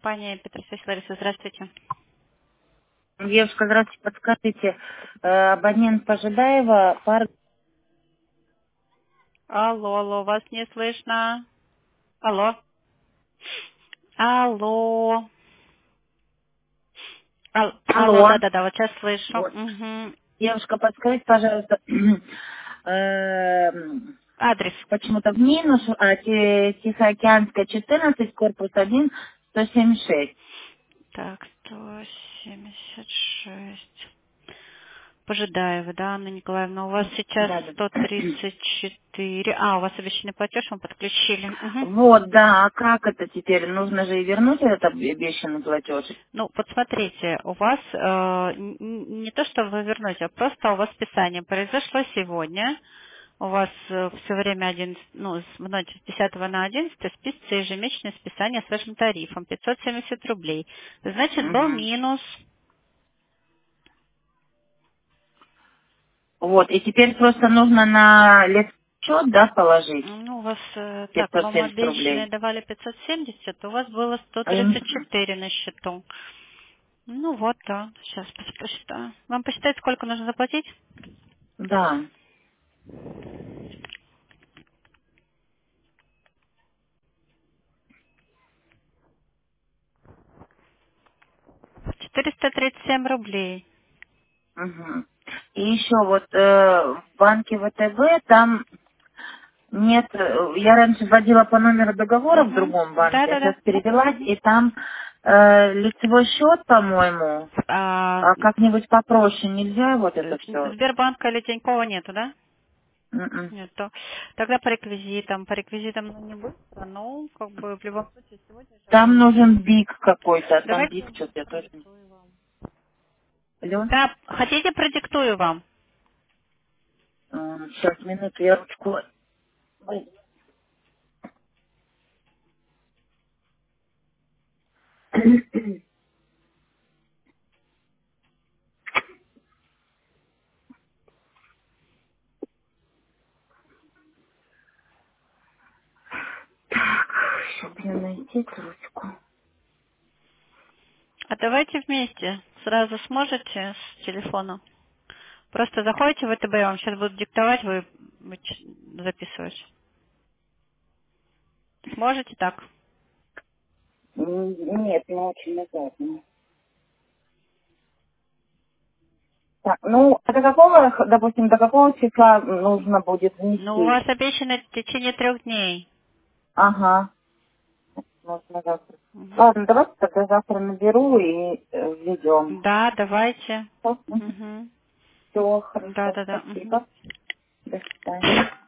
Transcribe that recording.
компания Петросвязь. Лариса, здравствуйте. Девушка, здравствуйте, подскажите, абонент Пожидаева, парк... Алло, вас не слышно. Алло. Алло. Алло, Алло. да-да-да, вот сейчас слышу. Вот. Угу. Девушка, подскажите, пожалуйста, эм, Адрес. почему-то в минус, Тихоокеанская, 14, корпус 1, 176. Так, 176. Пожидаева, да, Анна Николаевна, у вас сейчас Да, да. 134. У вас обещанный платеж, мы подключили. Угу. Вот, да, а как это теперь? Нужно же и вернуть этот обещанный платеж. Ну, вот смотрите, у вас не то, что вы вернете, а просто у вас списание произошло сегодня. У вас все время в ночь с 10 на 11 списывается ежемесячное списание с вашим тарифом 570 рублей. Значит, был Угу. минус. Вот, и теперь просто нужно на счет, да, положить Ну, у вас вам 570 обещанные рублей. давали 570, у вас было А я не- 134 на счету. Ну вот, да, сейчас посчитаю. Вам посчитать, сколько нужно заплатить? Да. 437 рублей. Мгм. И еще вот в банке ВТБ там нет, я раньше вводила по номеру договора в Угу. другом банке, а Да-да-да. сейчас перевелась, Мгм. и там лицевой счет, по-моему, А, а как-нибудь попроще нельзя вот это все? Сбербанка или Тинькова нету, да? М-м. Нету. Тогда по реквизитам, не быстро, но как бы в любом случае сегодня же Там вы... нужен бик какой-то, там Давайте бик что-то я точно. продиктую вам. Алло? Да, хотите, продиктую вам? Сейчас, минуту, я ручку... Ой. Так, чтобы мне найти эту ручку. А давайте вместе. Сразу сможете с телефона? Просто заходите в ВТБ, я вам сейчас буду диктовать, вы записывать. Сможете так? Нет, не очень назад. Так, ну, а до какого, допустим, до какого числа нужно будет Ну, у внести? вас обещано в течение 3 дней. Ага, можно завтра. Мгм. Ладно, давайте тогда завтра наберу и введем. Да, давайте. Все, Мгм. хорошо, Да. Мгм. спасибо. До свидания.